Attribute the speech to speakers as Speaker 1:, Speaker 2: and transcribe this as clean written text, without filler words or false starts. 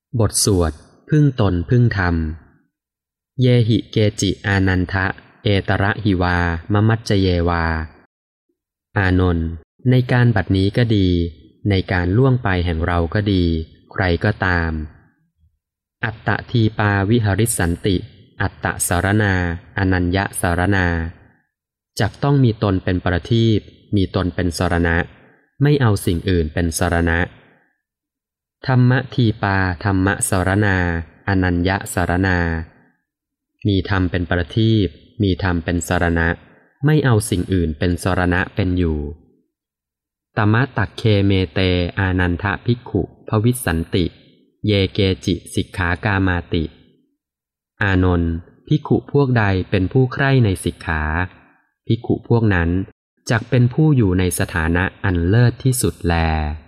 Speaker 1: บทสวดพึ่งตนพึ่งธรรมเยหิเกจิอานันทะเอตระหิวามมัจจเยวาอานนท์ในการบัดนี้ก็ดีในการล่วงไปแห่งเราก็ดีใครก็ตามอัตตทีปาวิหริสันติอัตตสารนาอนัญญสารนาจักต้องมีตนเป็นประทีปมีตนเป็นสรณะไม่เอาสิ่งอื่นเป็นสรณะธรรมทีปาธรรมสารนาอนัญญสารนามีธรรมเป็นประทีปมีธรรมเป็นสรณะไม่เอาสิ่งอื่นเป็นสรณะเป็นอยู่ตมะตักเคเมเตอานันทภิกขุภวิสสันติเยเกจิสิกขากามาติอานนท์ภิกขุพวกใดเป็นผู้ใคร่ในสิกขาภิกขุพวกนั้นจักเป็นผู้อยู่ในสถานะอันเลิศที่สุดแล